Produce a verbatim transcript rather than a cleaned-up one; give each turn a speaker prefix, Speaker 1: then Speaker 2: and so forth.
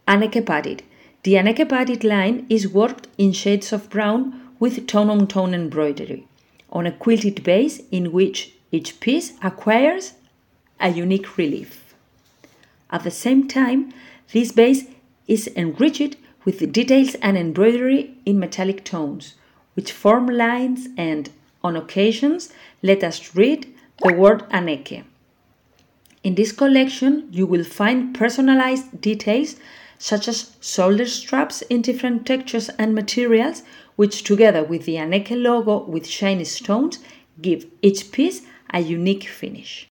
Speaker 1: Anneke Padded. The Anneke Padded line is worked in shades of brown with tone-on-tone embroidery on a quilted base in which each piece acquires a unique relief. At the same time, this base is enriched with details and embroidery in metallic tones, which form lines and, on occasions, let us read the word Anneke. In this collection, you will find personalized details such as shoulder straps in different textures and materials, which together with the Anneke logo with shiny stones, give each piece a unique finish.